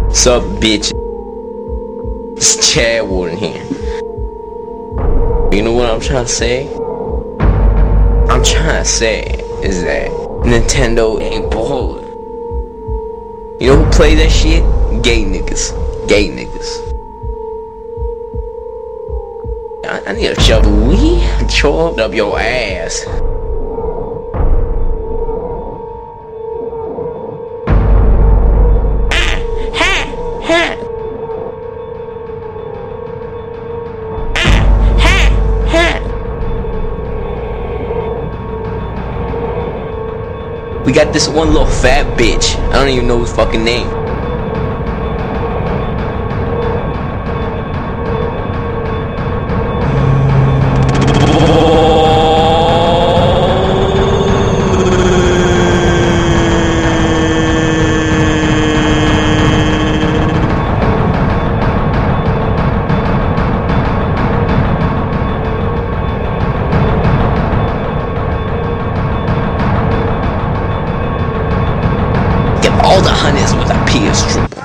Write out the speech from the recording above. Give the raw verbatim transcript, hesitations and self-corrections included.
Sup, bitch? It's Chad Warden here. You know what I'm trying to say? I'm trying to say is that Nintendo ain't ballin'. You know who play that shit? Gay niggas. Gay niggas. I, I need a shovel. We chop up your ass. We got this one little fat bitch. I don't even know his fucking name. All the honeys with a P S triple.